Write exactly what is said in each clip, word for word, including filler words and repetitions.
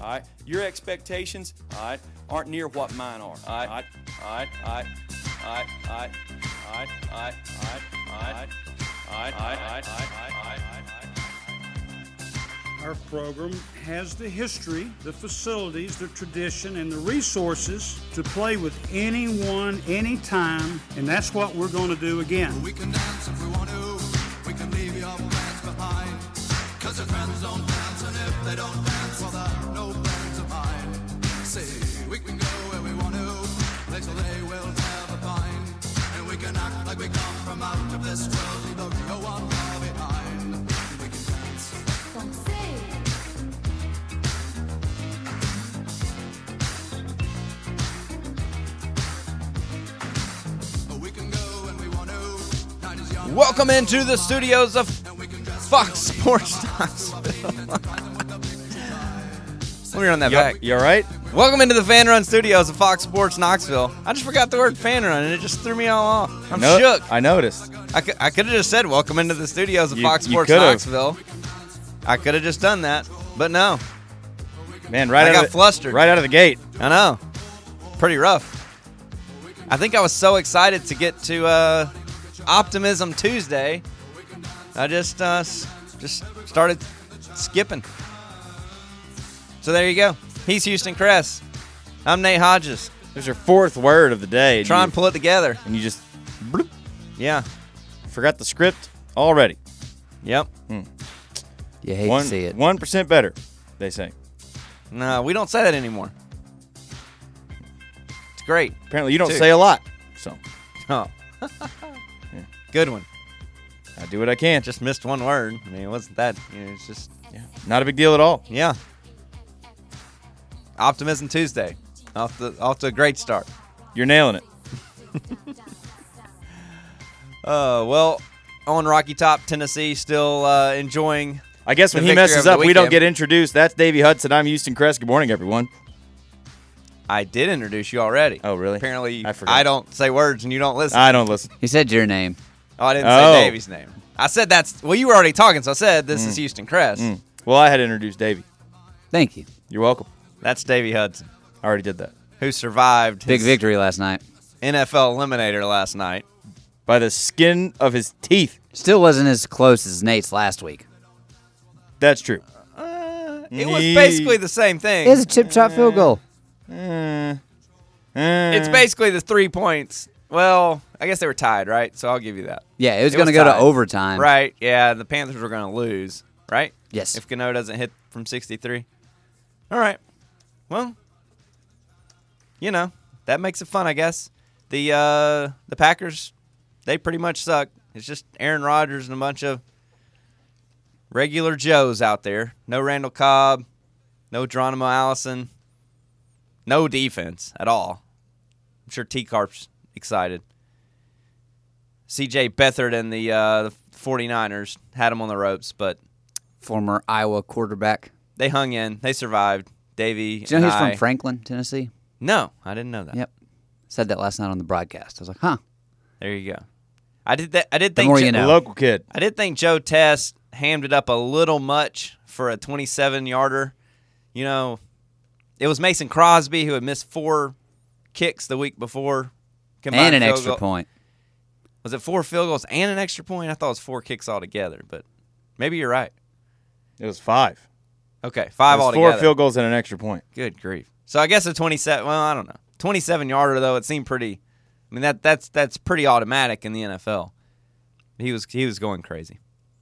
all right? Your expectations, all right, aren't near what mine are, all right? All right, all right, all right, all right, all right, all right, all right, all right, all right, all right, all right, all right, all right. Our program has the history, the facilities, the tradition, and the resources to play with anyone, anytime, and that's what we're going to do again. We can dance if we want to. We can leave your plans behind. Cause your friends don't dance, and if they don't dance, well, they're no plans of mine. See, we can go where we want to, place where they will never find. And we can act like we come from out of this world, leave the real one far behind. We can dance. Welcome into the studios of Fox Sports Knoxville. Let me run that you, back. You all right? Welcome into the Fan Run studios of Fox Sports Knoxville. I just forgot the word fan run, and it just threw me all off. I'm no, shook. I noticed. I could, I could have just said, welcome into the studios of You- Fox you Sports could've. Knoxville. I could have just done that, but no. Man, right I out got of the, flustered. Right out of the gate. I know. Pretty rough. I think I was so excited to get to uh, Optimism Tuesday, I just uh, s- just started skipping. So there you go. He's Houston Kress. I'm Nate Hodges. There's your fourth word of the day. and Try you- and pull it together. And you just bloop, Yeah. forgot the script already. Yep. You hate One, to see it. One percent better, they say. No, we don't say that anymore. It's great. Apparently, you don't Two. say a lot. So Oh. Good one. I do what I can. Just missed one word. I mean, it wasn't that. You know, it's just, yeah, not a big deal at all. yeah. Optimism Tuesday. Off the off to a great start. You're nailing it. Uh, well, on Rocky Top, Tennessee, still uh, enjoying. I guess when The he victory messes over the up, we don't weekend. get introduced. That's Davey Hudson. I'm Houston Kress. Good morning, everyone. I did introduce you already. Oh, really? Apparently, I I, forgot. don't say words and you don't listen. I don't listen. He said your name. oh, I didn't Oh. say Davey's name. I said that's. Well, you were already talking, so I said this is Houston Kress. Mm. Well, I had introduced Davey. Thank you. You're welcome. That's Davey Hudson, I already did that. who survived Big his victory last night. N F L eliminator last night. By the skin of his teeth. Still wasn't as close as Nate's last week. That's true. Uh, it was Nee. basically the same thing. It was a chip shot field goal. Eh, eh. It's basically the three points. Well, I guess they were tied, right? So I'll give you that. Yeah, it was It going to was go to tied. overtime. Right, yeah, the Panthers were going to lose, right? Yes. If Gano doesn't hit from sixty-three. All right. Well, you know, that makes it fun, I guess. The uh, the Packers, they pretty much suck. It's just Aaron Rodgers and a bunch of regular Joes out there. No Randall Cobb, no Geronimo Allison, no defense at all. I'm sure T-Carp's excited. C J Beathard and the, uh, the 49ers had him on the ropes, but Former Iowa quarterback. they hung in. They survived. Davey Do you know and he's I- from Franklin, Tennessee? No, I didn't know that. Yep. Said that last night on the broadcast. I was like, huh. There you go. I did that. I did The think more Jo- you know. A local kid. I did think Joe Test hammed it up a little much for a twenty-seven yarder. You know, it was Mason Crosby who had missed four kicks the week before. Combined And an field extra goal. point. Was it four field goals and an extra point? I thought it was four kicks altogether, but maybe you're right. It was five. Okay, five It was altogether. four field goals and an extra point. Good grief. So I guess a twenty-seven. Well, I don't know. twenty-seven yarder though. It seemed pretty. I mean that that's that's pretty automatic in the N F L. He was he was going crazy.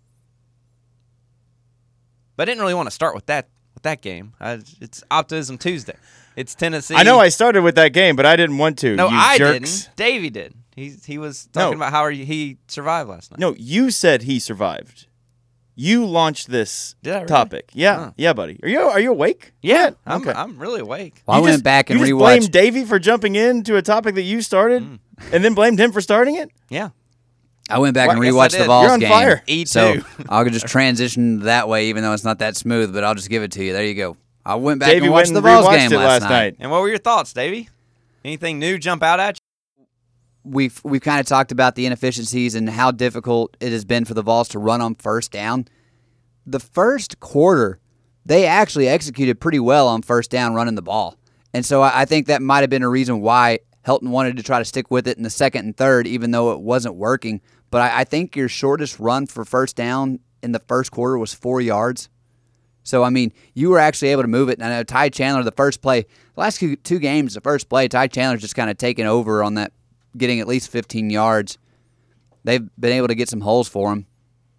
But I didn't really want to start with that with that game. I, it's Optimism Tuesday. It's Tennessee. I know I started with that game, but I didn't want to. No, you I jerks. didn't. Davey did. He he was talking No. about how he, he survived last night. No, you said he survived. You launched this Did I really? topic. Yeah, Huh. yeah, buddy. Are you are you awake? Yeah, I'm Okay. I'm really awake. Well, I You went just- back and you just rewatched. blamed Davey for jumping into a topic that you started, Mm. and then blamed him for starting it. Yeah. I went back Well, and I guess I rewatched did. the Vols You're on game. fire. E So two. I'll just transition that way, even though it's not that smooth. But I'll just give it to you. There you go. I went back Davey and went watched and the Vols rewatched game it last last night. night. And what were your thoughts, Davey? Anything new jump out at you? We've we've kind of talked about the inefficiencies and how difficult it has been for the Vols to run on first down. The first quarter, they actually executed pretty well on first down running the ball. And so I, I think that might have been a reason why Helton wanted to try to stick with it in the second and third, even though it wasn't working. But I, I think your shortest run for first down in the first quarter was four yards. So, I mean, you were actually able to move it. And I know Ty Chandler, the first play, the last two, two games, the first play, Ty Chandler's just kind of taken over on that, getting at least fifteen yards. They've been able to get some holes for him.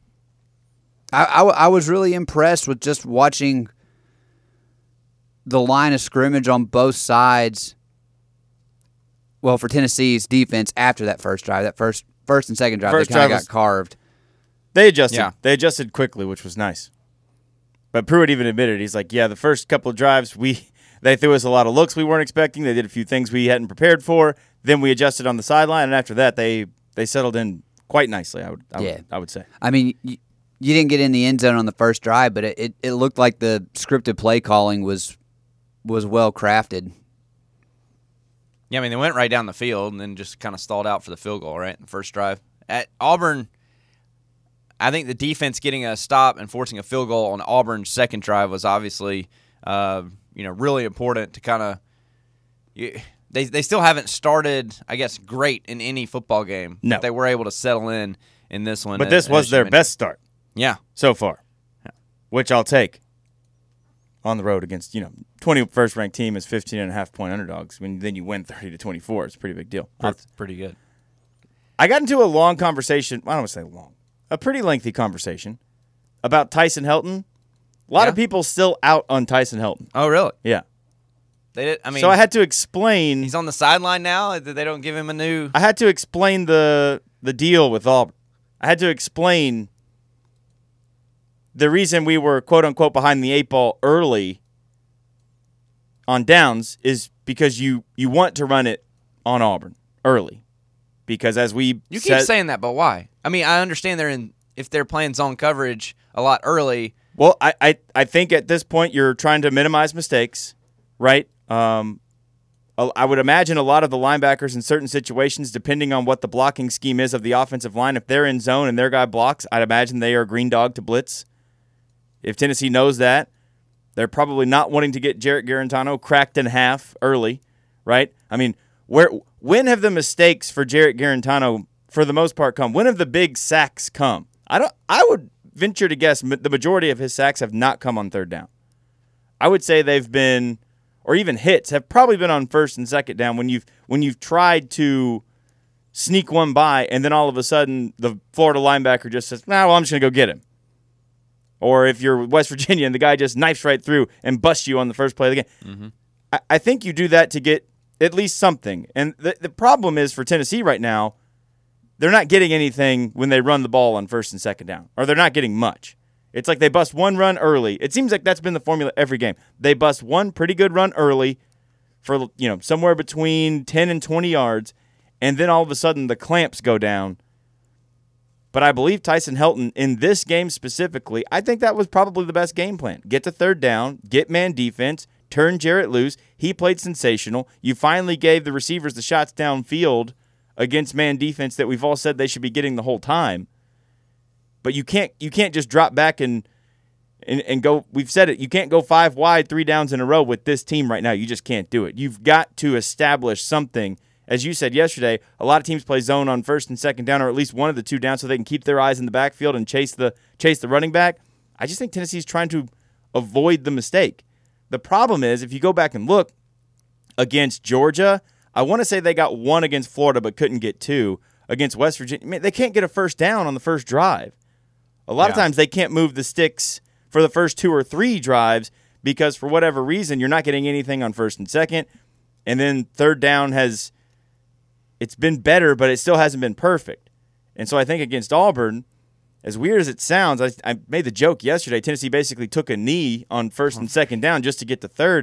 I, I, I was really impressed with just watching the line of scrimmage on both sides. Well, for Tennessee's defense after that first drive, that first first and second drive, First they kind drive of was- got carved. They adjusted. Yeah. They adjusted quickly, which was nice. But Pruitt even admitted, he's like, yeah, the first couple of drives, we they threw us a lot of looks we weren't expecting. They did a few things we hadn't prepared for. Then we adjusted on the sideline, and after that, they they settled in quite nicely, I would, I Yeah. would, I would say. I mean, you, you didn't get in the end zone on the first drive, but it, it, it looked like the scripted play calling was was well crafted. Yeah, I mean, they went right down the field and then just kind of stalled out for the field goal, right, in the first drive. At Auburn, I think the defense getting a stop and forcing a field goal on Auburn's second drive was obviously, uh, you know, really important to kind of – they they still haven't started, I guess, great in any football game. No. But they were able to settle in in this one. But as- this as was you their mentioned. best start Yeah. so far, which I'll take on the road against, you know, twenty-first ranked team is fifteen and a half point underdogs. When then you win thirty to twenty-four, it's a pretty big deal. That's pretty good. I got into a long conversation. I don't want to say long, a pretty lengthy conversation about Tyson Helton. A lot Yeah? of people still out on Tyson Helton. Oh, really? Yeah. They did. I mean, so I had to explain. he's on the sideline now. They don't give him a new. I had to explain the the deal with Auburn. I had to explain the reason we were quote unquote behind the eight ball early on downs is because you you want to run it on Auburn early. Because as we You said, keep saying that, but why? I mean, I understand they're in if they're playing zone coverage a lot early. well, I, I I think at this point you're trying to minimize mistakes, right? Um, I would imagine a lot of the linebackers in certain situations, depending on what the blocking scheme is of the offensive line, if they're in zone and their guy blocks, I'd imagine they are green dog to blitz. If Tennessee knows that, they're probably not wanting to get Jarrett Garantano cracked in half early, right? I mean, where when have the mistakes for Jarrett Garantano, for the most part, come? When have the big sacks come? I don't. I would venture to guess the majority of his sacks have not come on third down. I would say they've been, or even hits, have probably been on first and second down when you've when you've tried to sneak one by, and then all of a sudden the Florida linebacker just says, nah, well, I'm just going to go get him. Or if you're West Virginia and the guy just knifes right through and busts you on the first play of the game. Mm-hmm. I, I think you do that to get at least something. And the, the problem is for Tennessee right now, they're not getting anything when they run the ball on first and second down, or they're not getting much. It's like they bust one run early. It seems like that's been the formula every game. They bust one pretty good run early for, you know, somewhere between ten and twenty yards, and then all of a sudden the clamps go down. But I believe Tyson Helton, in this game specifically, I think that was probably the best game plan. Get to third down, get man defense, turn Jarrett loose. He played sensational. You finally gave the receivers the shots downfield against man defense that we've all said they should be getting the whole time. But you can't you can't just drop back and, and and go. We've said it. You can't go five wide, three downs in a row with this team right now. You just can't do it. You've got to establish something. As you said yesterday, a lot of teams play zone on first and second down, or at least one of the two down, so they can keep their eyes in the backfield and chase the chase the running back. I just think Tennessee's trying to avoid the mistake. The problem is, if you go back and look against Georgia, I want to say they got one against Florida but couldn't get two. Against West Virginia, man, they can't get a first down on the first drive. A lot Yeah. of times they can't move the sticks for the first two or three drives because for whatever reason you're not getting anything on first and second. And then third down has it's been better, but it still hasn't been perfect. And so I think against Auburn, as weird as it sounds, I, I made the joke yesterday, Tennessee basically took a knee on first and second down just to get to third.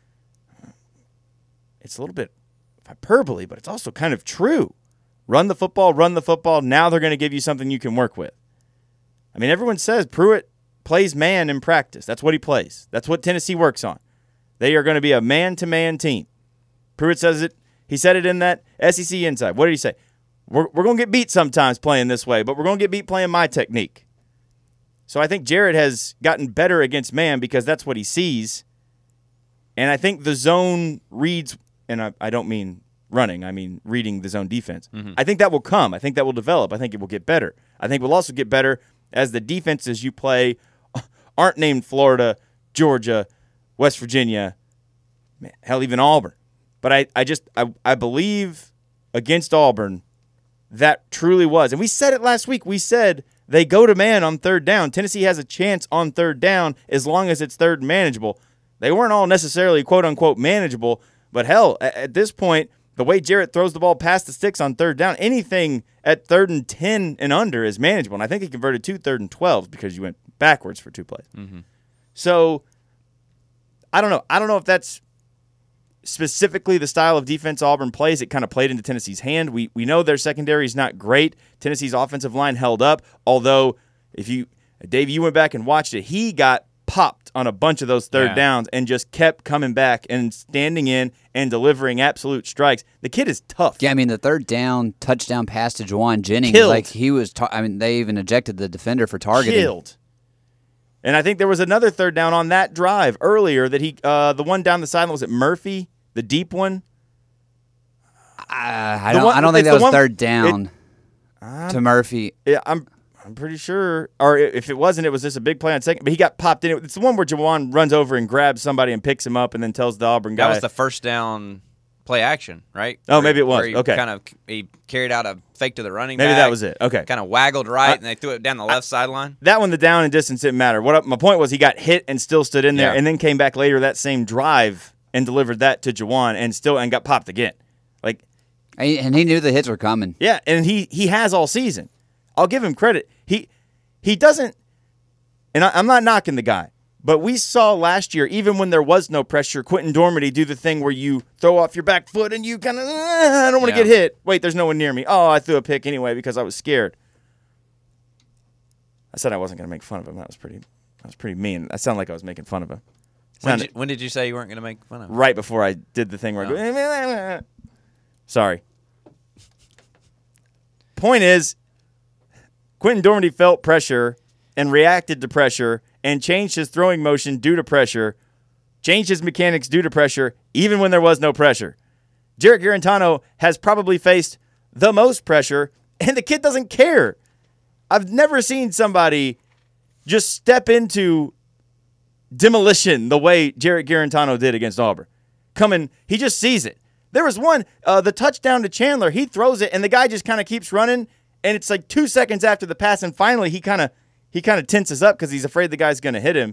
It's a little bit hyperbole, but it's also kind of true. Run the football, run the football. Now they're going to give you something you can work with. I mean, everyone says Pruitt plays man in practice. That's what he plays. That's what Tennessee works on. They are going to be a man-to-man team. Pruitt says it. He said it in that S E C Inside. What did he say? We're, we're going to get beat sometimes playing this way, but we're going to get beat playing my technique. So I think Jarrett has gotten better against man because that's what he sees. And I think the zone reads, and I, I don't mean running, I mean reading the zone defense. Mm-hmm. I think that will come. I think that will develop. I think it will get better. I think we'll also get better as the defenses you play aren't named Florida, Georgia, West Virginia, man, hell, even Auburn. But I, I just I, I believe against Auburn that truly was. And we said it last week. We said they go to man on third down. Tennessee has a chance on third down as long as it's third and manageable. They weren't all necessarily quote-unquote manageable, but hell, at, at this point, the way Jarrett throws the ball past the sticks on third down, anything at third and ten and under is manageable. And I think he converted two third and twelves because you went backwards for two plays. Mm-hmm. So I don't know. I don't know if that's specifically the style of defense Auburn plays. It kind of played into Tennessee's hand. We we know their secondary is not great. Tennessee's offensive line held up, although if you, Dave, you went back and watched it, he got popped on a bunch of those third yeah. downs and just kept coming back and standing in and delivering absolute strikes. The kid is tough. Yeah, I mean, the third down touchdown pass to Juwan Jennings, Killed. like he was, tar- I mean, they even ejected the defender for targeting. Killed. And I think there was another third down on that drive earlier that he, uh, the one down the sideline, was it Murphy, the deep one? Uh, I don't, one, I don't think that was one, third down it, to Murphy. Yeah, I'm I'm pretty sure. Or if it wasn't, it was just a big play on second. But he got popped in. It's the one where Juwan runs over and grabs somebody and picks him up and then tells the Auburn guy. That was the first down play action, right? Oh, where, maybe it was. Where he okay. Kind of he carried out a fake to the running maybe back. Maybe that was it. Okay. Kind of waggled right, I, and they threw it down the left I, sideline. That one, the down and distance didn't matter. What my point was, he got hit and still stood in there, yeah. and then came back later that same drive and delivered that to Juwan and still and got popped again. Like, and he knew the hits were coming. Yeah, and he he has all season. I'll give him credit. He he doesn't, and I, I'm not knocking the guy, but we saw last year, even when there was no pressure, Quentin Dormady do the thing where you throw off your back foot and you kind of, eh, I don't want to yeah. get hit. Wait, there's no one near me. Oh, I threw a pick anyway because I was scared. I said I wasn't going to make fun of him. That was pretty. That was pretty mean. That sounded like I was making fun of him. When did, you, when did you say you weren't going to make fun of him? Right before I did the thing where oh. I go, sorry. Point is, Quentin Dormady felt pressure and reacted to pressure and changed his throwing motion due to pressure, changed his mechanics due to pressure, even when there was no pressure. Jarrett Garantano has probably faced the most pressure, and the kid doesn't care. I've never seen somebody just step into demolition the way Jarrett Garantano did against Auburn. Coming, he just sees it. There was one, uh, the touchdown to Chandler, he throws it, and the guy just kind of keeps running, and it's like two seconds after the pass, and finally he kind of he kind of tenses up because he's afraid the guy's going to hit him.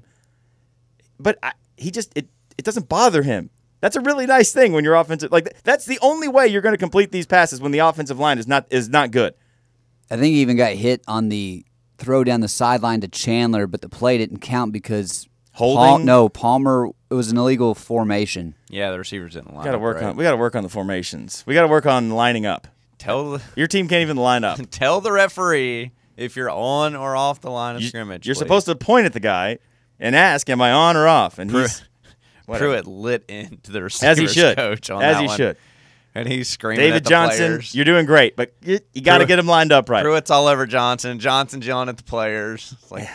But I, he just, it, it doesn't bother him. That's a really nice thing when you're offensive. Like, that's the only way you're going to complete these passes when the offensive line is not is not good. I think he even got hit on the throw down the sideline to Chandler, but the play didn't count because Holding? Paul, no, Palmer, it was an illegal formation. Yeah, the receivers didn't line We gotta up, work right? on we got to work on the formations. We got to work on lining up. Tell the, Your team can't even line up. tell the referee if you're on or off the line of You, scrimmage. you're please. supposed to point at the guy and ask, "Am I on or off?" And he's whatever. Pruitt lit into the receivers as he should, coach on as that he one. should. And he's screaming David at the Johnson, players. you're doing great, but you, you got to Pruitt- get him lined up right. Pruitt's all over Johnson. Johnson yelling at the players. It's like,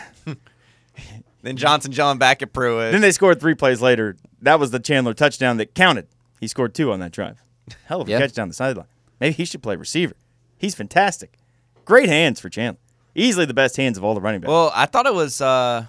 then Johnson yelling back at Pruitt. Then they scored three plays later. That was the Chandler touchdown that counted. He scored two on that drive. Hell of a Yeah. catch down the sideline. Maybe he should play receiver. He's fantastic. Great hands for Chandler. Easily the best hands of all the running backs. Well, I thought it was. Uh,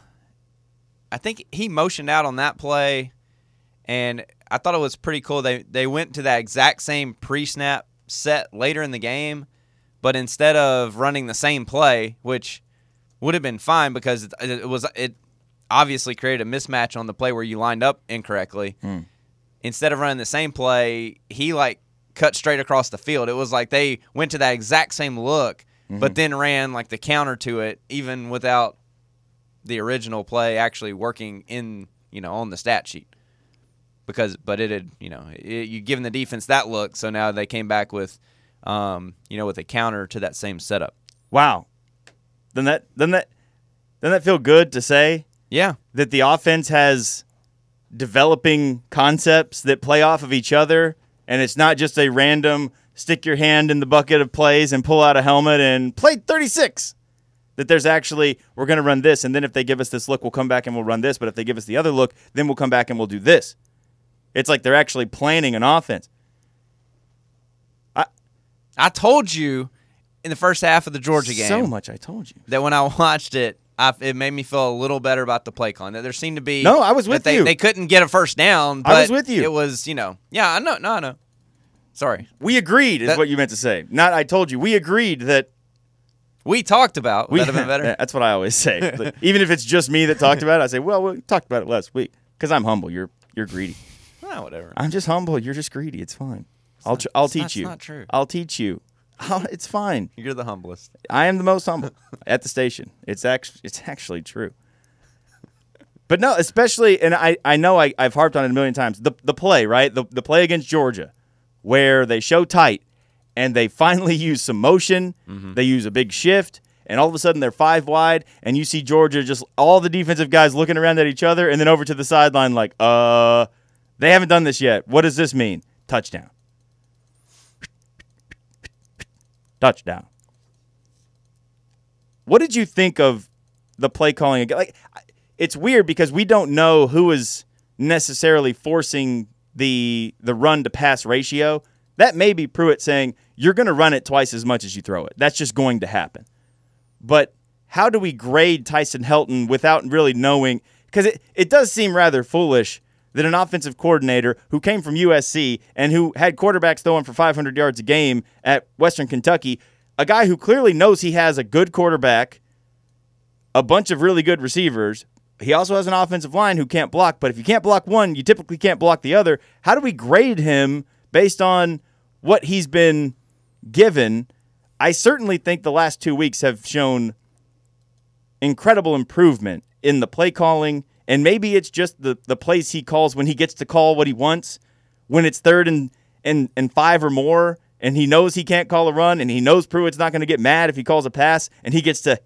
I think he motioned out on that play, and I thought it was pretty cool. They they went to that exact same pre-snap set later in the game, but instead of running the same play, which would have been fine because it, it was it obviously created a mismatch on the play where you lined up incorrectly. Hmm. Instead of running the same play, he like cut straight across the field. It was like they went to that exact same look, Mm-hmm. but then ran like the counter to it, even without the original play actually working in, you know, on the stat sheet. Because, but it had, you know, it, you given the defense that look, so now they came back with, um, you know, with a counter to that same setup. Wow. Then that then that doesn't that feel good to say Yeah, that the offense has developing concepts that play off of each other, and it's not just a random stick your hand in the bucket of plays and pull out a helmet and play thirty-six. That there's actually, we're going to run this, and then if they give us this look, we'll come back and we'll run this. But if they give us the other look, then we'll come back and we'll do this. It's like they're actually planning an offense. I I told you in the first half of the Georgia game so much I told you. that when I watched it, I, it made me feel a little better about the play calling. That there seemed to be No, I was that with they, you. They couldn't get a first down. But I was with you. It was, you know, yeah, I know, no, I know. Sorry, We agreed is That- what you meant to say. Not I told you. We agreed that we talked about. we Would that have been better? That's what I always say. Like, even if it's just me that talked about it, I say, well, we talked about it last week because I'm humble. You're you're greedy. Ah, whatever. I'm just humble. You're just greedy. It's fine. I'll tr- I'll it's not- teach it's you. not true. I'll teach you. I'll, it's fine. You're the humblest. I am the most humble at the station. It's actually it's actually true. But no, especially, and I, I know I, I've harped on it a million times. The the play, right? The the play against Georgia, where they show tight and they finally use some motion. Mm-hmm. They use a big shift, and all of a sudden they're five wide, and you see Georgia just all the defensive guys looking around at each other, and then over to the sideline like, uh, they haven't done this yet. What does this mean? Touchdown. Touchdown. What did you think of the play calling again? Like, it's weird because we don't know who is necessarily forcing the the run to pass ratio. That may be Pruitt saying you're going to run it twice as much as you throw it. That's just going to happen. But how do we grade Tyson Helton without really knowing? Because it, it does seem rather foolish that an offensive coordinator who came from U S C and who had quarterbacks throwing for five hundred yards a game at Western Kentucky, a guy who clearly knows he has a good quarterback, a bunch of really good receivers. He also has an offensive line who can't block, but if you can't block one, you typically can't block the other. How do we grade him based on what he's been given? I certainly think the last two weeks have shown incredible improvement in the play calling, and maybe it's just the, the plays he calls when he gets to call what he wants, when it's third and, and, and five or more, and he knows he can't call a run, and he knows Pruitt's not going to get mad if he calls a pass, and he gets to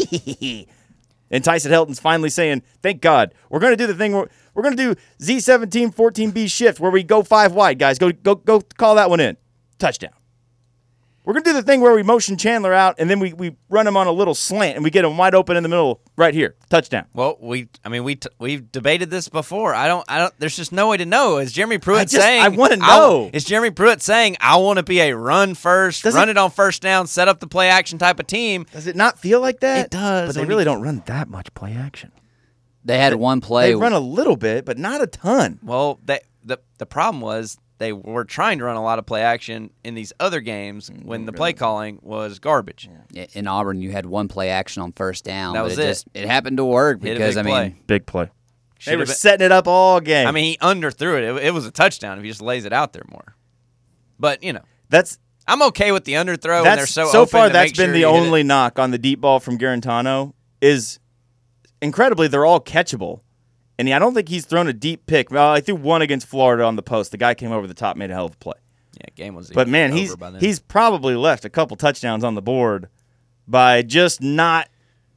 and Tyson Helton's finally saying, thank God, we're going to do the thing where we're going to do Z seventeen fourteen B shift where we go five wide, guys. Go go go call that one in. Touchdown. We're going to do the thing where we motion Chandler out and then we, we run him on a little slant and we get him wide open in the middle right here. Touchdown. Well, we, I mean, we t- we've debated this before. I don't, I don't. There's just no way to know. Is Jeremy Pruitt I just- saying? I wanna know. Is Jeremy Pruitt saying I want to be a run first, Does run it- it on first down, set up the play action type of team? Does it not feel like that? It does, But they when really you- don't run that much play action. They had one play. They run a little bit, but not a ton. Well, they, the the problem was they were trying to run a lot of play action in these other games when the play calling was garbage. in Auburn, you had one play action on first down. That but was it. it. Just it happened to work Hit a because big I mean, play. Big play. They Should've were been- setting it up all game. I mean, he underthrew it. it. It was a touchdown if he just lays it out there more. But you know, that's I'm okay with the underthrow when they're that's so so open far to that's make been sure the you hit only it. knock on the deep ball from Garantano is incredibly they're all catchable. And I don't think he's thrown a deep pick. Well, I threw one against Florida on the post. The guy came over the top, made a hell of a play. Yeah, game was. But man, over he's by then. he's probably left a couple touchdowns on the board by just not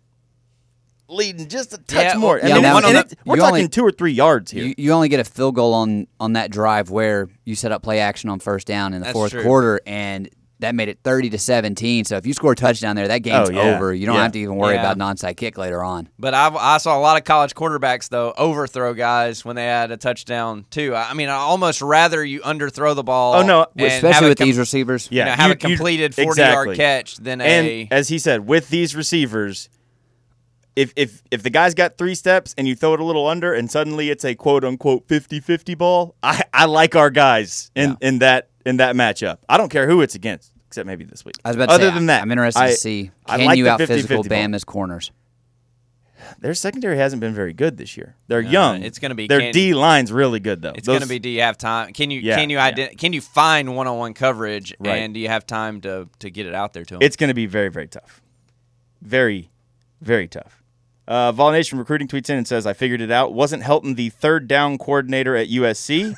leading just a touch Yeah, more. well, I yeah, mean, now- and and it- we're you talking only- two or three yards here. you, you only get a field goal on on that drive where you set up play action on first down in the That's fourth true. quarter, and that made it thirty to seventeen. So if you score a touchdown there, that game's Oh, yeah. over. You don't Yeah. have to even worry Yeah. about an onside kick later on. But I, I saw a lot of college quarterbacks though overthrow guys when they had a touchdown too. I I mean, I almost rather you underthrow the ball. Oh, no. and have Especially a with com- these receivers. you know, Yeah, have you- a you- completed forty-yard exactly. catch than And a. as he said, with these receivers, if if if the guy's got three steps and you throw it a little under and suddenly it's a quote unquote fifty-fifty ball, I, I like our guys in, in that in that matchup. I don't care who it's against, except maybe this week. I was about to Other say, than that, I'm interested I- to see I can like you the out physical fifty-fifty ball. Bama's corners. Their secondary hasn't been very good this year. They're No, young. it's gonna be their can- D line's really good though. It's Those- going to be. Do you have time? Can you Yeah, can you yeah. ident- can you find one-on-one coverage Right. and do you have time to to get it out there to them? It's going to be very, very tough. Very, very tough. Uh, Vol Nation Recruiting tweets in and says, I figured it out. Wasn't Helton the third down coordinator at U S C?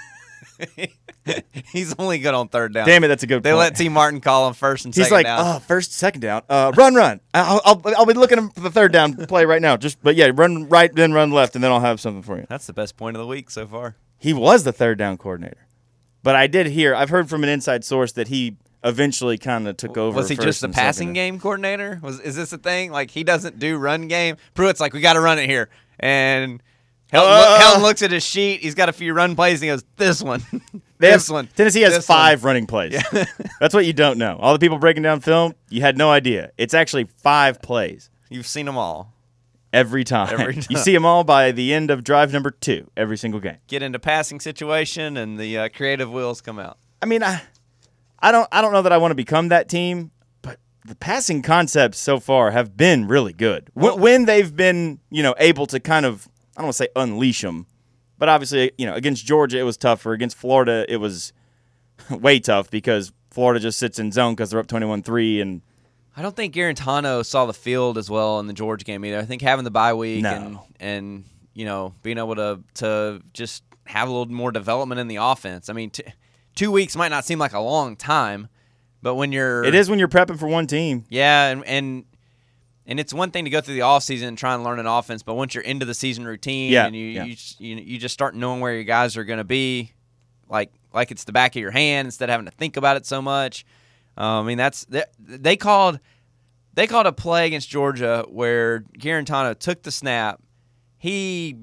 He's only good on third down. Damn it, that's a good They point. let T. Martin call him first and He's second like, down. oh, first, second down. Uh, run, run. I'll, I'll, I'll be looking for the third down play right now. Just, But yeah, run right, then run left, and then I'll have something for you. That's the best point of the week so far. He was the third down coordinator. But I did hear, I've heard from an inside source that he eventually kind of took over. Was he first just the and passing second. game coordinator? Was is this a thing? Like he doesn't do run game? Pruitt's like, we got to run it here, and Helton, Uh, look, Helton looks at his sheet. He's got a few run plays, and he goes, "This one, They this have- one." Tennessee has this five one. running plays. That's what you don't know. All the people breaking down film, you had no idea. It's actually five plays You've seen them all. every time. Every You time. see them all by the end of drive number two every single game. Get into passing situation, and the uh, creative wheels come out. I mean, I, I don't, I don't know that I want to become that team, but the passing concepts so far have been really good. When, when they've been, you know, able to kind of, I don't want to say unleash them, but obviously, you know, against Georgia it was tougher. Against Florida it was way tough because Florida just sits in zone because they're up twenty-one three, and I don't think Garantano saw the field as well in the Georgia game either. I think having the bye week No. and and you know being able to to just have a little more development in the offense. I mean, t- two weeks might not seem like a long time, but when you're it is when you're prepping for one team. yeah, and and and it's one thing to go through the offseason and try and learn an offense, but once you're into the season routine Yeah, and you yeah. you, just- you you just start knowing where your guys are going to be, like like it's the back of your hand instead of having to think about it so much. Uh, I mean, that's they, they called they called a play against Georgia where Garantano took the snap. He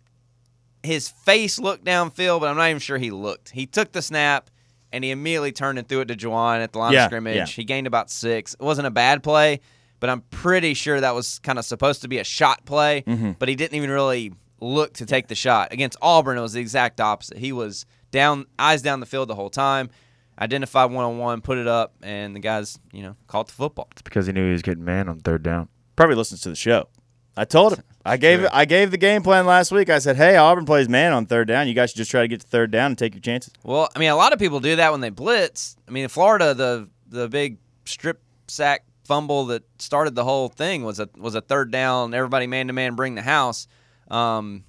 his face looked downfield, but I'm not even sure he looked. He took the snap and he immediately turned and threw it to Juwan at the line Yeah, of scrimmage. yeah. He gained about six. It wasn't a bad play, but I'm pretty sure that was kind of supposed to be a shot play. Mm-hmm. But he didn't even really look to take the shot. Against Auburn, it was the exact opposite. He was down, eyes down the field the whole time, identified one-on-one, put it up, and the guys, you know, caught the football. Because he knew he was getting man on third down. Probably listens to the show. I told him. I gave True. I gave the game plan last week. I said, hey, Auburn plays man on third down. You guys should just try to get to third down and take your chances. Well, I mean, a lot of people do that when they blitz. I mean, in Florida, the the big strip sack fumble that started the whole thing was a was a third down. Everybody man to man, bring the house. Um,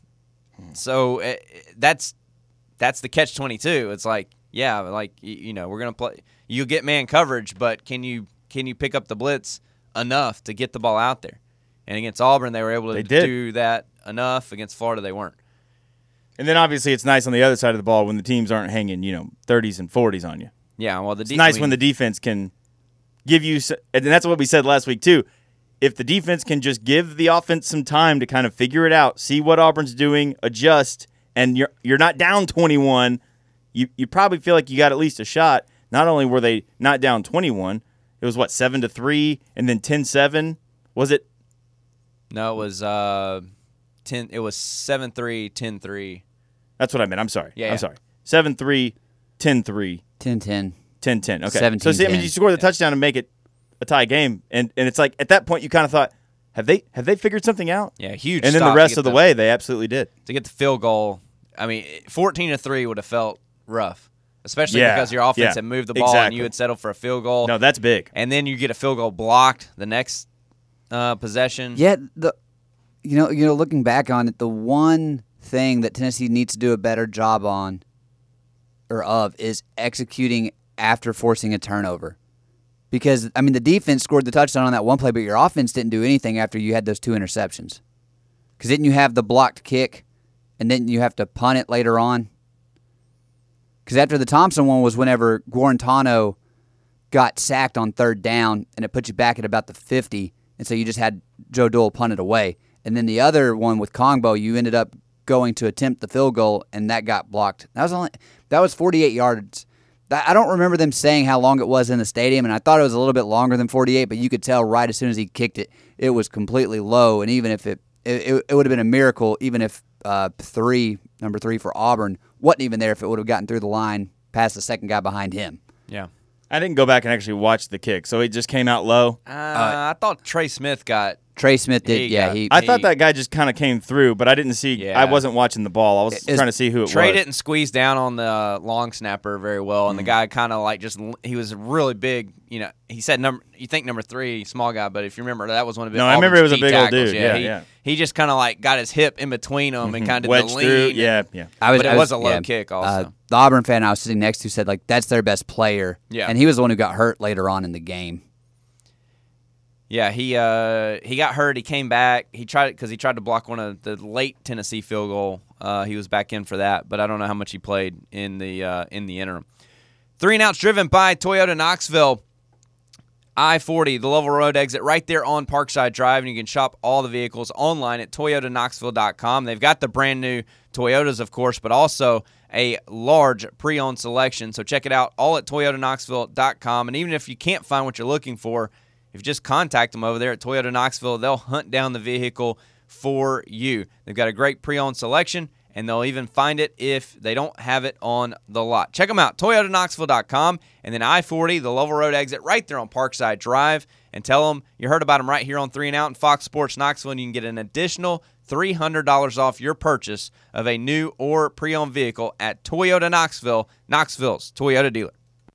so uh, that's that's the catch twenty-two. It's like, yeah, like you, you know, we're gonna play. You get man coverage, but can you can you pick up the blitz enough to get the ball out there? And against Auburn, they were able to They did. do that enough. Against Florida, they weren't. And then obviously it's nice on the other side of the ball when the teams aren't hanging, you know, thirties and forties on you. Yeah, well, the It's nice when the defense can give you, s- and that's what we said last week too. If the defense can just give the offense some time to kind of figure it out, see what Auburn's doing, adjust, and you're you're not down twenty-one, you you probably feel like you got at least a shot. Not only were they not down twenty-one, it was what seven to three, and then ten seven. Was it? No, it was uh, ten. It was seven three, ten three. That's what I meant. I'm sorry. Yeah, I'm yeah. sorry. seven three, ten three, ten ten. ten ten. Okay. seventeen So see, I mean, ten. you score the touchdown and make it a tie game, and and it's like at that point you kind of thought, have they have they figured something out? Yeah, huge. And then the stop to rest get of the way, they absolutely did. to get the field goal. I mean, fourteen to three would have felt rough, especially Yeah, because your offense yeah, had moved the ball and exactly. you had settled for a field goal. No, that's big. And then you get a field goal blocked the next uh, possession. Yeah, the you know, you know, looking back on it, the one thing that Tennessee needs to do a better job on or of is executing after forcing a turnover. Because I mean, the defense scored the touchdown on that one play, but your offense didn't do anything after you had those two interceptions. Because didn't you have the blocked kick, and then you have to punt it later on? Because after the Thompson one was whenever Guarantano got sacked on third down, and it put you back at about the fifty, and so you just had Joe Dole punt it away. And then the other one with Kongbo, you ended up going to attempt the field goal, and that got blocked. That was only that was forty-eight yards. That, I don't remember them saying how long it was in the stadium, and I thought it was a little bit longer than forty-eight, but you could tell right as soon as he kicked it, it was completely low. And even if it it, it would have been a miracle, even if uh, three, number three for Auburn, wasn't even there if it would have gotten through the line past the second guy behind him. Yeah. I didn't go back and actually watch the kick, so it just came out low. Uh, I thought Trey Smith got. Trey Smith did, He yeah. got- He, I He- thought that guy just kind of came through, but I didn't see. Yeah. I wasn't watching the ball. I was It's- trying to see who it Trey was. didn't squeeze down on the long snapper very well, and the guy kind of like just he was really big. You know, he said number. You think number three, small guy, but if you remember, that was one of No, I remember Auburn's it was a key big old tackles. dude. Yeah, he, yeah. He just kind of like got his hip in between them and kind of did Wedged the lean. through. and- Yeah, yeah. I was, But it I was a low kick also. Uh, the Auburn fan I was sitting next to said, like, that's their best player. Yeah. And he was the one who got hurt later on in the game. Yeah, he uh, he got hurt. He came back. He tried because he tried to block one of the late Tennessee field goal. Uh, he was back in for that, but I don't know how much he played in the uh, in the interim. Three and Outs driven by Toyota Knoxville. I forty, the Lovell Road exit, right there on Parkside Drive, and you can shop all the vehicles online at toyota knoxville dot com. They've got the brand new Toyotas, of course, but also a large pre-owned selection. So check it out all at toyota knoxville dot com. And even if you can't find what you're looking for, if you just contact them over there at Toyota Knoxville, they'll hunt down the vehicle for you. They've got a great pre-owned selection, and they'll even find it if they don't have it on the lot. Check them out, toyota knoxville dot com, and then I forty, the Lovell Road exit, right there on Parkside Drive, and tell them you heard about them right here on Three and Out and Fox Sports Knoxville, and you can get an additional three hundred dollars off your purchase of a new or pre-owned vehicle at Toyota Knoxville, Knoxville's Toyota dealer.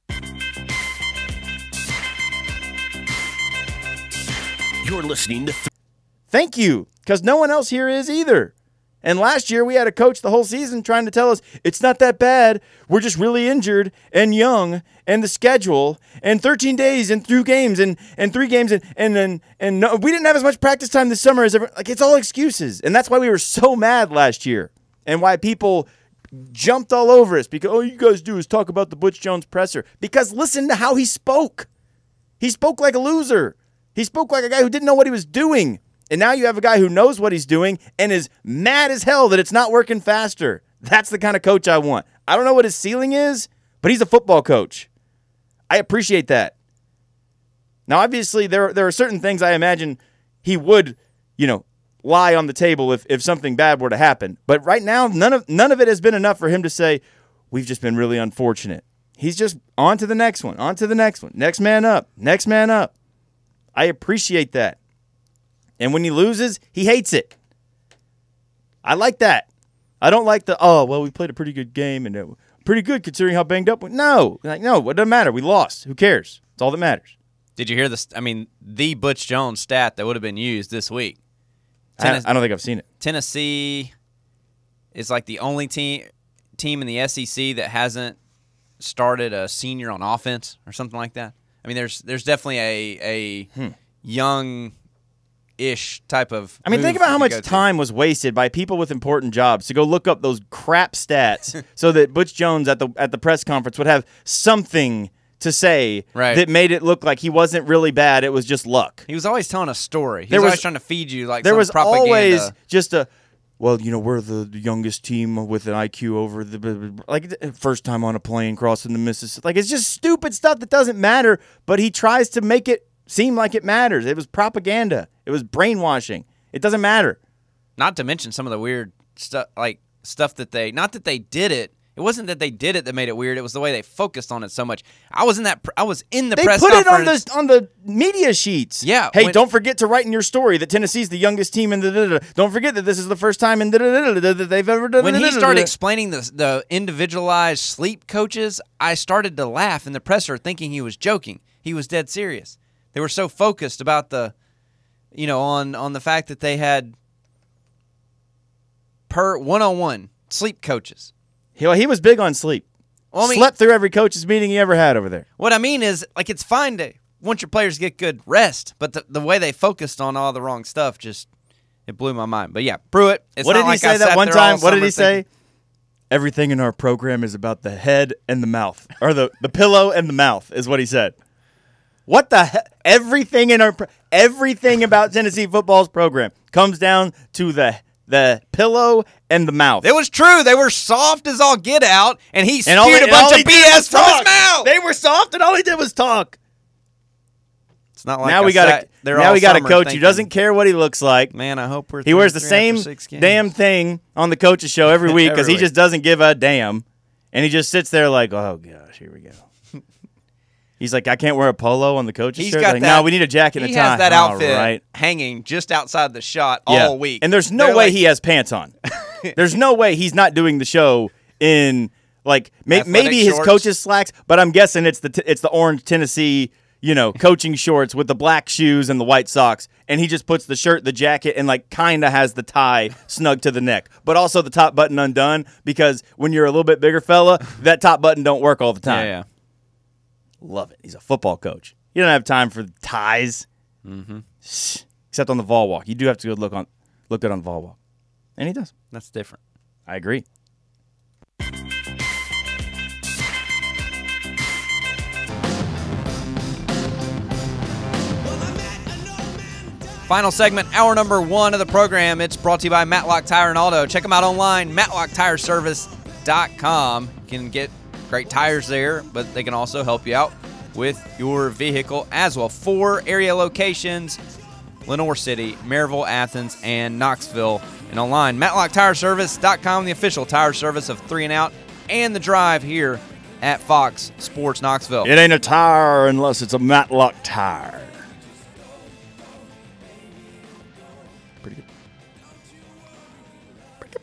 You're listening to Th- Thank you, because no one else here is either. And last year, we had a coach the whole season trying to tell us, it's not that bad. We're just really injured and young, and the schedule, and thirteen days, and two games, and, and three games, and and and, and no, we didn't have as much practice time this summer as ever. Like, it's all excuses. And that's why we were so mad last year, and why people jumped all over us, because all you guys do is talk about the Butch Jones presser. Because listen to how he spoke. He spoke like a loser. He spoke like a guy who didn't know what he was doing. And now you have a guy who knows what he's doing and is mad as hell that it's not working faster. That's the kind of coach I want. I don't know what his ceiling is, but he's a football coach. I appreciate that. Now, obviously, there, there are certain things I imagine he would, you know, lie on the table if, if something bad were to happen. But right now, none of none of it has been enough for him to say, we've just been really unfortunate. He's just on to the next one, on to the next one. Next man up, next man up. I appreciate that. And when he loses, he hates it. I like that. I don't like the, oh, well, we played a pretty good game and it, pretty good considering how banged up we No, like, no, it doesn't matter. We lost. Who cares? It's all that matters. Did you hear this? I mean, the Butch Jones stat that would have been used this week. I, I don't think I've seen it. Tennessee is like the only team team in the S E C that hasn't started a senior on offense or something like that. I mean, there's there's definitely a a hmm. young-ish type of. I mean, think about how much time was wasted by people with important jobs to go look up those crap stats so that Butch Jones at the at the press conference would have something to say right. that made it look like he wasn't really bad. It was just luck. He was always telling a story. He there was, was always trying to feed you like there some was propaganda. always just a. Well, you know, we're the youngest team with an I Q over the like first time on a plane crossing the Mississippi. Like, it's just stupid stuff that doesn't matter, but he tries to make it seem like it matters. It was propaganda. It was brainwashing. It doesn't matter. Not to mention some of the weird stuff, like stuff that they, not that they did it. It wasn't that they did it that made it weird. It was the way they focused on it so much. I was in that. I was in the they press put conference. it on the on the media sheets. Yeah. Hey, when, don't forget to write in your story that Tennessee's the youngest team in the. Da, da, da. Don't forget that this is the first time in da, da, da, da, that they've ever done. When he started explaining the the individualized sleep coaches, I started to laugh in the presser, thinking he was joking. He was dead serious. They were so focused about the, you know, on on the fact that they had per one-on-one sleep coaches. He, well, he was big on sleep. Well, I mean, slept through every coach's meeting he ever had over there. What I mean is, like, it's fine to want your players to get good rest, but the, the way they focused on all the wrong stuff just it blew my mind. But yeah, Pruitt. It's what not did like he say I that one time? What did he thinking, say? Everything in our program is about the head and the mouth, or the, the pillow and the mouth, is what he said. What the he- everything in our pro- everything about Tennessee football's program comes down to the the pillow and the mouth. It was true. They were soft as all get out, and he spewed and all, a and bunch all of B S from talk. his mouth. They were soft, and all he did was talk. It's not like now I we got sat a there now all we got a summer coach thinking, who doesn't care what he looks like. Man, I hope we're. He wears the three same after six games. damn thing on the coach's show every week because he week. just doesn't give a damn, and he just sits there like, oh gosh, here we go. He's like, I can't wear a polo on the coach's He's shirt. got Like, that. no, we need a jacket and he a tie. has that All outfit right. hanging just outside the shot Yeah. all week, and there's no They're way like, he has pants on. There's no way he's not doing the show in like may- Athletic maybe his shorts. coach's slacks, but I'm guessing it's the t- it's the orange Tennessee, you know, coaching shorts with the black shoes and the white socks, and he just puts the shirt, the jacket, and like kind of has the tie snug to the neck, but also the top button undone because when you're a little bit bigger fella, that top button don't work all the time. Yeah, yeah. Love it. He's a football coach. You don't have time for ties, Mm-hmm. except on the vol walk. You do have to go look on look good on the vol walk, and he does. That's different. I agree. Final segment, hour number one of the program. It's brought to you by Matlock Tire and Auto. Check them out online, matlock tire service dot com. You can get great tires there, but they can also help you out with your vehicle as well. Four area locations, Lenore City, Maryville, Athens, and Knoxville. And online, matlock tire service dot com, the official tire service of Three and Out and The Drive here at Fox Sports Knoxville. It ain't a tire unless it's a Matlock tire. Pretty good. Pretty good.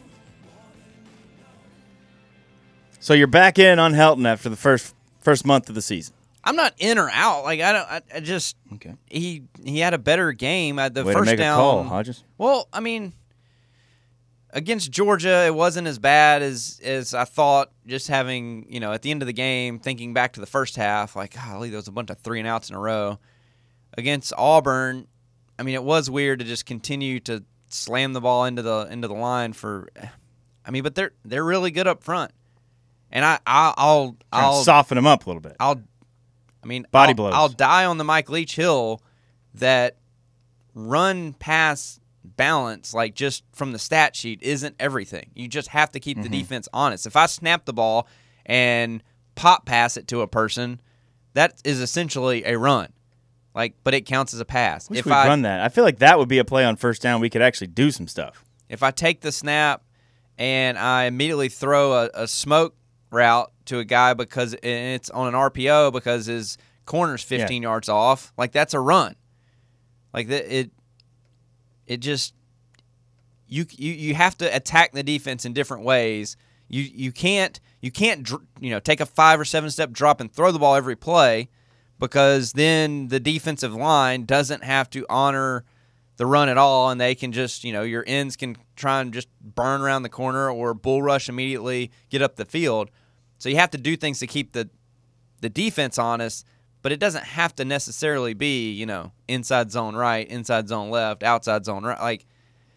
So you're back in on Helton after the first first month of the season. I'm not in or out. Like I don't. I, I just. Okay. He he had a better game at the Way first to make down. a call, Hodges. Well, I mean, against Georgia, it wasn't as bad as as I thought. Just having, you know, at the end of the game, thinking back to the first half, like, golly, there was a bunch of three and outs in a row. Against Auburn, I mean, it was weird to just continue to slam the ball into the into the line for. I mean, but they're they're really good up front, and I, I I'll Trying I'll to soften them up a little bit. I'll. I mean, Body I'll, blows. I'll die on the Mike Leach Hill that run pass balance, like just from the stat sheet, isn't everything. You just have to keep Mm-hmm. the defense honest. If I snap the ball and pop pass it to a person, that is essentially a run. Like, but it counts as a pass. Wish if we'd I run that. I feel like that would be a play on first down. We could actually do some stuff. if I take the snap and I immediately throw a, a smoke route to a guy because it's on an R P O because his corner's fifteen Yeah. yards off, like that's a run. Like that, it, it just you you you have to attack the defense in different ways. You you can't you can't dr- you know take a five or seven step drop and throw the ball every play because then the defensive line doesn't have to honor the run at all, and they can just, you know, your ends can try and just burn around the corner or bull rush immediately, get up the field. So you have to do things to keep the the defense honest, but it doesn't have to necessarily be, you know, inside zone right, inside zone left, outside zone right. Like,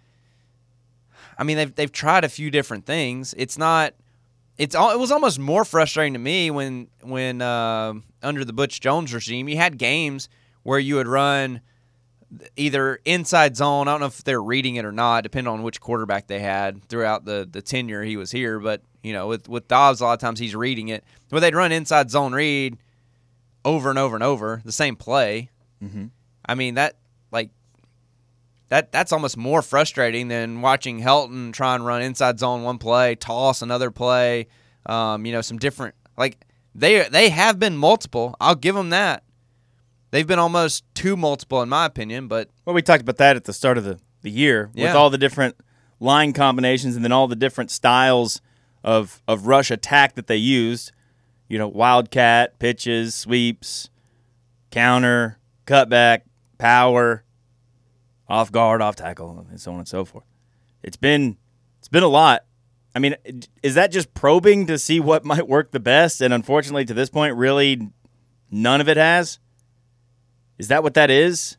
I mean, they've they've tried a few different things. It's not. It's all. It was almost more frustrating to me when when uh, under the Butch Jones regime, you had games where you would run either inside zone. I don't know if they're reading it or not, depending on which quarterback they had throughout the, the tenure he was here. But, you know, with, with Dobbs, a lot of times he's reading it. Where they'd run inside zone read over and over and over, the same play. Mm-hmm. I mean, that, like, that that's almost more frustrating than watching Helton try and run inside zone one play, toss another play, um, you know, some different, like, they they have been multiple. I'll give them that. They've been almost too multiple, in my opinion, but Well, we talked about that at the start of the, the year Yeah. with all the different line combinations and then all the different styles of of rush attack that they used. You know, wildcat, pitches, sweeps, counter, cutback, power, off guard, off tackle, and so on and so forth. It's been it's been a lot. I mean, is that just probing to see what might work the best? And unfortunately, to this point, really none of it has. Is that what that is?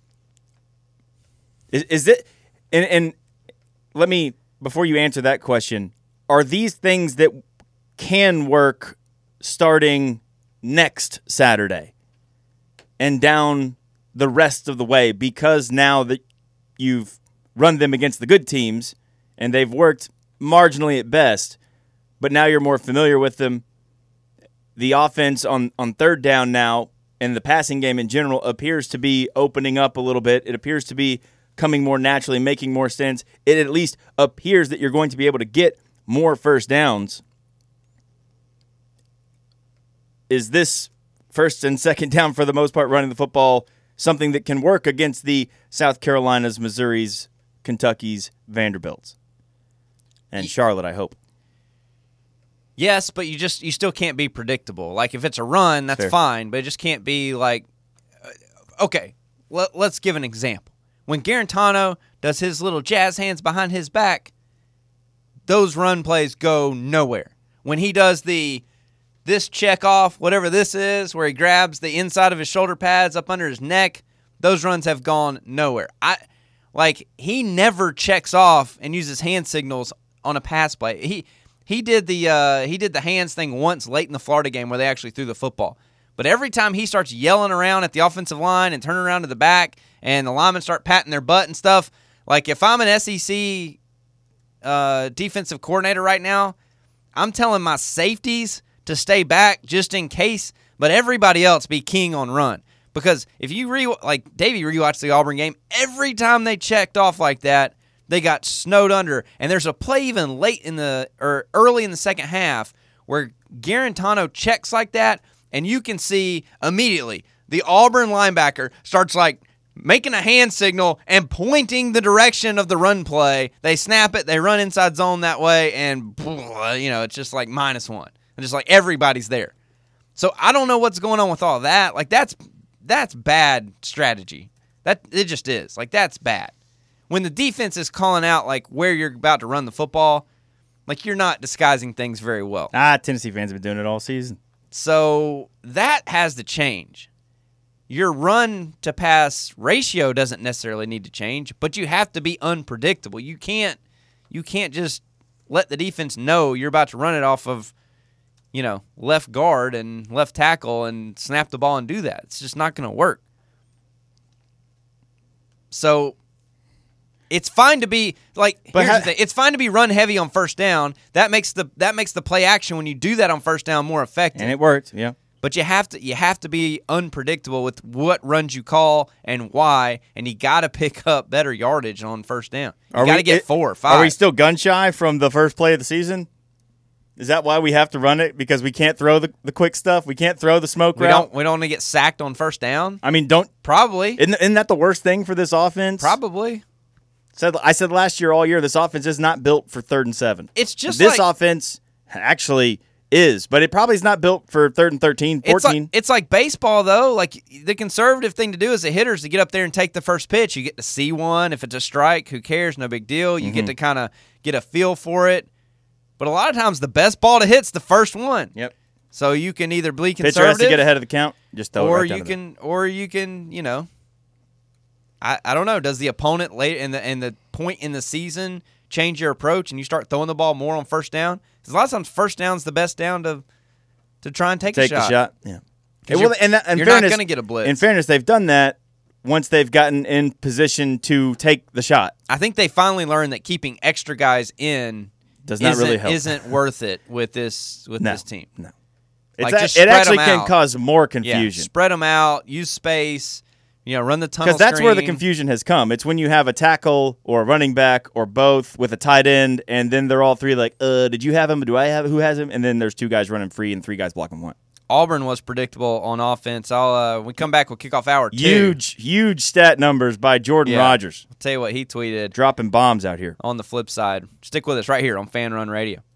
Is is it? And, and let me, before you answer that question, are these things that can work starting next Saturday and down the rest of the way because now that you've run them against the good teams and they've worked marginally at best, but now you're more familiar with them? The offense on, on third down now and the passing game in general appears to be opening up a little bit. It appears to be coming more naturally, making more sense. It at least appears that you're going to be able to get more first downs. Is this first and second down for the most part running the football something that can work against the South Carolinas, Missouris, Kentuckys, Vanderbilts, and Charlotte, I hope? yes, but you just you still can't be predictable. Like if it's a run, that's Fair. fine, but it just can't be like, uh, okay, let, let's give an example. When Garantano does his little jazz hands behind his back, those run plays go nowhere. When he does the this check off, whatever this is, where he grabs the inside of his shoulder pads up under his neck, those runs have gone nowhere. I like he never checks off and uses hand signals on a pass play. He he did the uh, he did the hands thing once late in the Florida game where they actually threw the football. But every time he starts yelling around at the offensive line and turning around to the back and the linemen start patting their butt and stuff, like if I'm an S E C uh, defensive coordinator right now, I'm telling my safeties to stay back just in case, but everybody else be king on run. Because if you re like Davey rewatched the Auburn game, every time they checked off like that, they got snowed under. And there's a play even late in the or early in the second half where Garantano checks like that, and you can see immediately the Auburn linebacker starts like making a hand signal and pointing the direction of the run play. They snap it, they run inside zone that way, and you know it's just like minus one. And just like everybody's there. So I don't know what's going on with all that. Like that's that's bad strategy. That it just is. Like that's bad. When the defense is calling out like where you're about to run the football, like you're not disguising things very well. Ah, Tennessee fans have been doing it all season. So that has to change. Your run to pass ratio doesn't necessarily need to change, but you have to be unpredictable. You can't you can't just let the defense know you're about to run it off of, you know, left guard and left tackle and snap the ball and do that. It's just not going to work. So it's fine to be like But here's ha- the thing. It's fine to be run heavy on first down. That makes the that makes the play action when you do that on first down more effective. And it worked, yeah. But you have to you have to be unpredictable with what runs you call and why, and you got to pick up better yardage on first down. You got to get it- four or five. Are we still gun shy from the first play of the season? Is that why we have to run it? Because we can't throw the, the quick stuff? We can't throw the smoke we route? don't we don't want to get sacked on first down? I mean, don't Probably. isn't, isn't that the worst thing for this offense? Probably. Said I said last year all year this offense is not built for third and seven. It's just this like, offense actually is, but it probably is not built for third and thirteen, It's fourteen. like, it's like baseball, though. Like, the conservative thing to do as a hitter is to get up there and take the first pitch. You get to see one. If it's a strike, who cares? No big deal. You Mm-hmm. get to kind of get a feel for it. But a lot of times, the best ball to hit's the first one. Yep. So you can either be Pitcher has conservative, to get ahead of the count. Just throw it or right down you to the- can, or you can, you know, I, I don't know. Does the opponent late in the in the point in the season change your approach and you start throwing the ball more on first down? Because a lot of times, first down's the best down to to try and take, take a shot. the shot. Yeah. 'Cause well, you're- and that, in you're not fairness, gonna get a blitz. In fairness, they've done that once they've gotten in position to take the shot. I think they finally learned that keeping extra guys in Does not isn't, really help. isn't worth it with this with No, this team. no. Like, It's just a, it spread actually 'em can out. cause more Yeah, confusion. spread them out, use space, you know, run the tunnel Because that's where the screen. confusion has come. It's when you have a tackle or a running back or both with a tight end, and then they're all three like, uh, did you have him? Do I have who has him? And then there's two guys running free and three guys blocking one. Auburn was predictable on offense. I'll uh, we come back, we'll kick off hour two. Huge, huge stat numbers by Jordan Yeah. Rogers. I'll tell you what he tweeted Dropping bombs out here. on the flip side. Stick with us right here on Fan Run Radio.